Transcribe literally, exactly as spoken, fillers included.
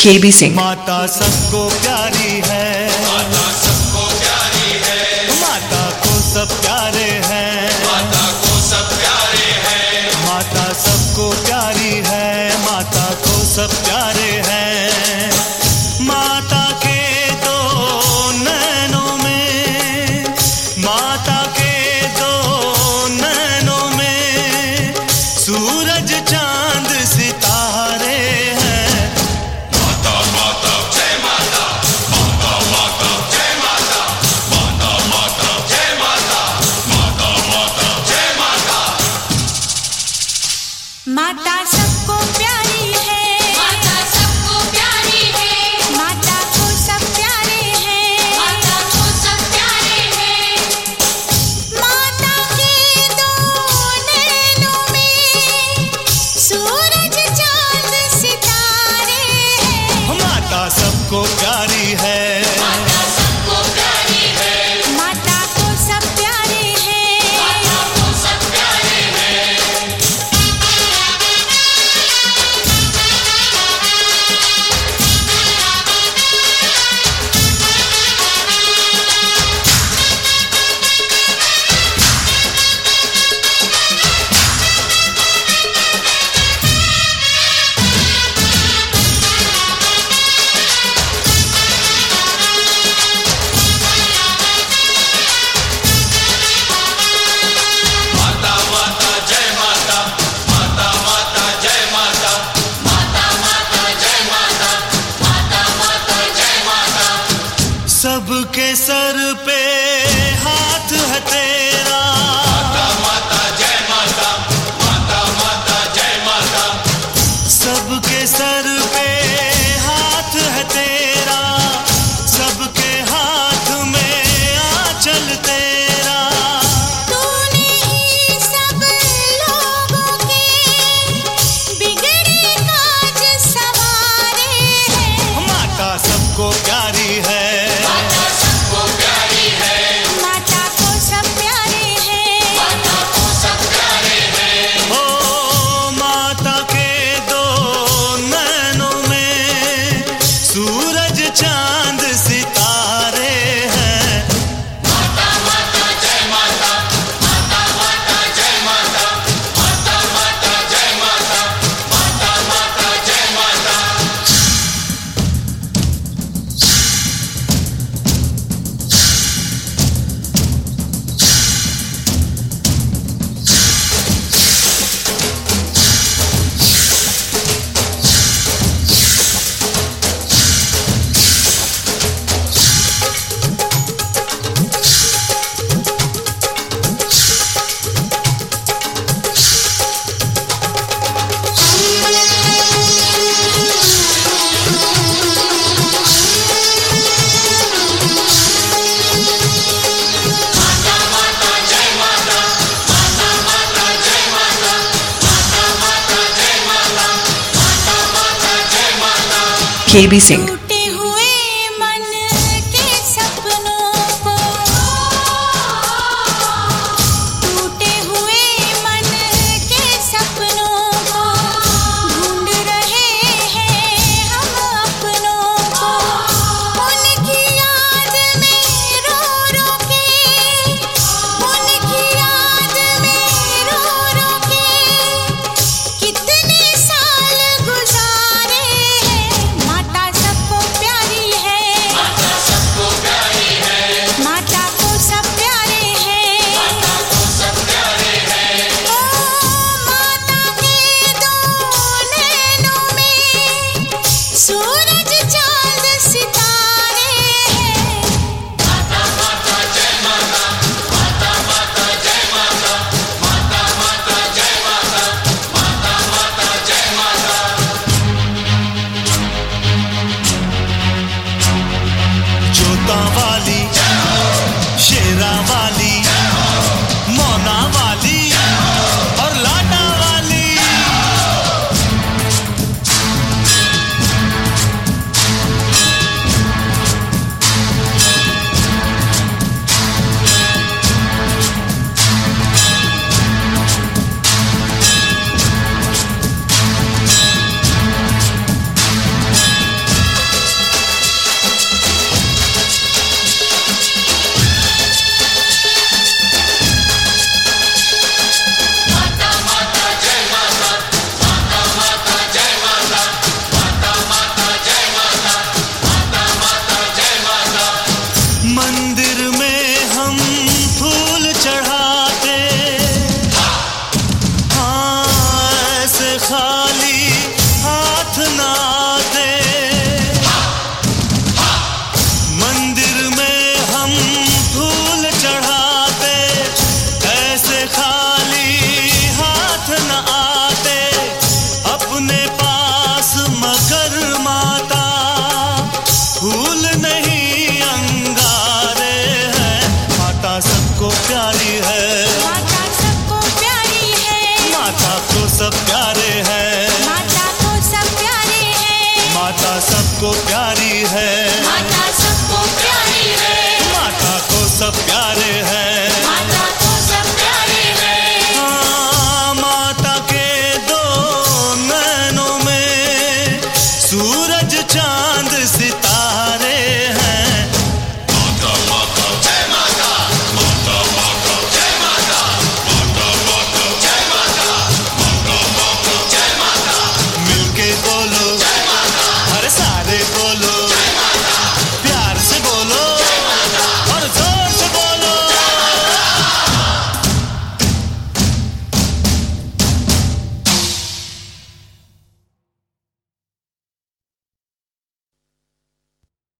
के बी सिंह। माता सबको प्यारी है, माता सबको प्यारी है, माता को सब प्यारे हैं, माता को सब प्यारे हैं, माता सबको प्यारी है, माता को सब प्यारे हैं। माता के दो नैनों में, माता के दो नैनों में सूरज चांद सितारे हैं। माता माता जय माता, माता माता जय माता, माता माता जय माता, माता माता जय माता। माता सबको प्यारी है, माता सबको प्यारी है, माता को सब प्यारे हैं, माता को सब प्यारे हैं। माता के दो नैनों में सूरज चांद सितारे हैं। माता सबको प्यारी है, माता सबको प्यारी है, माता को सब प्यारे हैं। माता को सब प्यारे हैं। माता माता जय माता, माता माता जय माता, माता माता जय माता, माता माता जय माता। सबके सर पे हाथ है तेरा, माता माता जय माता, माता माता जय माता। सबके सर पे हाथ है तेरा, सबके हाथ में आंचल तेरा। तूने ही सब लोगों के बिगड़े काज सवारे हैं। माता सबको प्यारी है, माता सबको प्यारी है, माता को सब प्यारे हैं। माता को सब प्यारे हैं। ओ माता के दो नैनों में सूरज चांद सितारे हैं। माता माता जय माता, माता माता जय माता, माता माता जय माता, माता माता जय माता। माता माता जय माता, माता माता जय माता, माता माता जय माता, माता माता जय माता। के बी सिंह।